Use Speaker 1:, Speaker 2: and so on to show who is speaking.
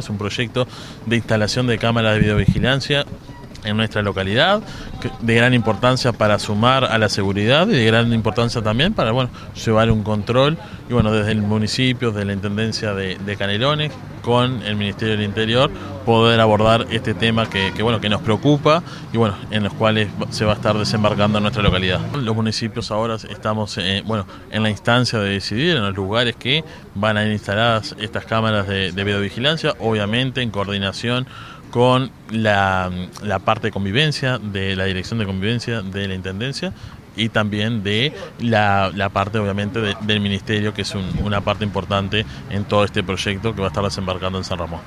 Speaker 1: es un proyecto de instalación de cámaras de videovigilancia en nuestra localidad, de gran importancia para sumar a la seguridad y de gran importancia también para llevar un control y desde el municipio, desde la Intendencia de Canelones, con el Ministerio del Interior, poder abordar este tema que nos preocupa y en los cuales se va a estar desembarcando en nuestra localidad. Los municipios ahora estamos en la instancia de decidir en los lugares que van a ir instaladas estas cámaras de videovigilancia, obviamente en coordinación con la parte de convivencia, de la Dirección de Convivencia de la Intendencia y también de la parte obviamente del Ministerio, que es una parte importante en todo este proyecto que va a estar desembarcando en San Ramón.